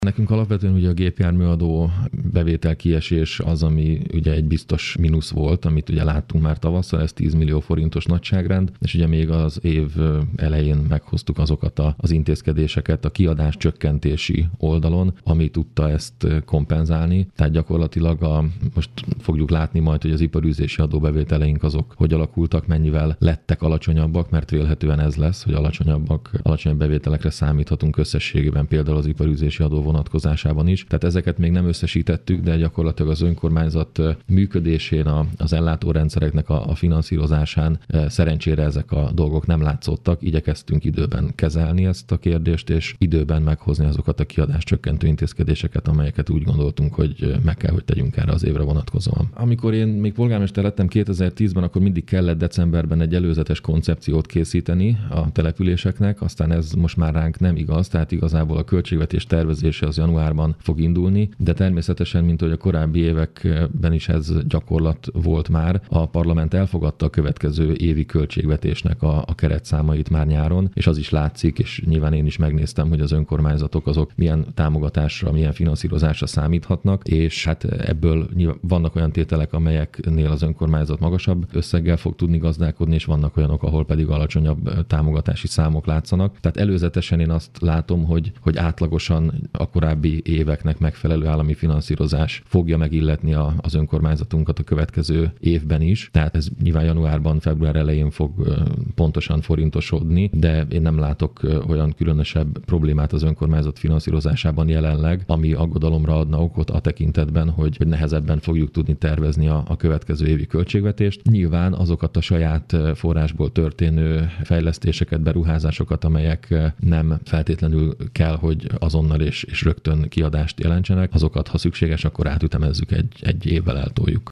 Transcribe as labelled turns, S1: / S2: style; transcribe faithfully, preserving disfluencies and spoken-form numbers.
S1: Nekünk alapvetően ugye a gépjárműadó bevétel kiesés az, ami ugye egy biztos mínusz volt, amit ugye láttunk már tavasszal, ez tíz millió forintos nagyságrend, és ugye még az év elején meghoztuk azokat a, az intézkedéseket a kiadás csökkentési oldalon, ami tudta ezt kompenzálni. Tehát gyakorlatilag a, most fogjuk látni majd, hogy az iparűzési adóbevételeink azok hogy alakultak, mennyivel lettek alacsonyabbak, mert vélhetően ez lesz, hogy alacsonyabbak, alacsonyabb bevételekre számíthatunk összességében például az iparűzési adó vonatkozásában is. Tehát ezeket még nem összesítettük, de gyakorlatilag az önkormányzat működésén, az ellátórendszereknek a, a finanszírozásán szerencsére ezek a dolgok nem látszottak. Igyekeztünk időben kezelni ezt a kérdést, és időben meghozni azokat a kiadás csökkentő intézkedéseket, amelyeket úgy gondoltunk, hogy meg kell, hogy tegyünk erre az évre vonatkozóan. Amikor én még polgármester lettem kétezer-tízben, akkor mindig kellett decemberben egy előzetes koncepciót készíteni a településeknek, aztán ez most már ránk nem igaz, tehát igazából a költségvetés tervezése az januárban fog indulni, de természetesen, mint hogy a korábbi években is ez gyakorlat volt már, a parlament elfogadta a következő évi költségvetésnek a, a keretszámait már nyáron, és az is látszik, és nyilván én is megnéztem, hogy az önkormányzatok azok milyen támogatásra, milyen finanszírozásra számíthatnak, és hát ebből vannak olyan tételek, amelyeknél az önkormányzat magasabb összeggel fog tudni gazdálkodni, és vannak olyanok, ahol pedig alacsonyabb támogatási számok látszanak. Tehát előzetesen én azt látom, hogy, hogy átlagosan a korábbi éveknek megfelelő állami finanszírozás fogja megilletni a, az önkormányzatunkat a következő évben is. Tehát ez nyilván januárban, február elején fog pontosan forintosodni, de én nem látok olyan különösebb problémát az önkormányzat finanszírozásában jelenleg, ami aggodalomra adna okot a tekintetben, hogy, hogy nehezebben fogjuk tudni tervezni a, a következő évi költségvetést. Nyilván azokat a saját forrásból történő fejlesztéseket, beruházásokat, amelyek nem feltétlenül kell, hogy azonnal és, és rögtön kiadást jelentsenek, azokat, ha szükséges, akkor átütemezzük egy, egy évvel eltoljuk.